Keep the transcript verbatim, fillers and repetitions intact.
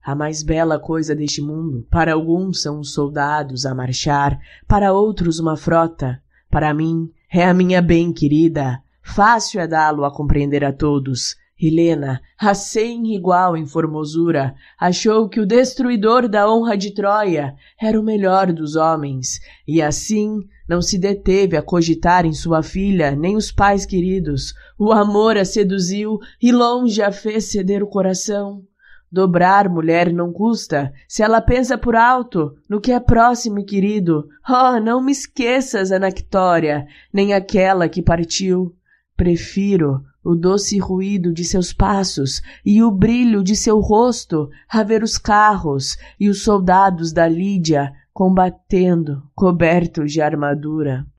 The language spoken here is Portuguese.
A mais bela coisa deste mundo, para alguns são os soldados a marchar, para outros uma frota. Para mim, é a minha bem-querida. Fácil é dá-lo a compreender a todos. Helena, a sem igual em formosura, achou que o destruidor da honra de Troia era o melhor dos homens, e assim não se deteve a cogitar em sua filha nem os pais queridos. O amor a seduziu e longe a fez ceder o coração. Dobrar mulher não custa, se ela pensa por alto no que é próximo e querido. Oh, não me esqueças, Anactória, nem aquela que partiu. Prefiro o doce ruído de seus passos e o brilho de seu rosto a ver os carros e os soldados da Lídia combatendo, cobertos de armadura.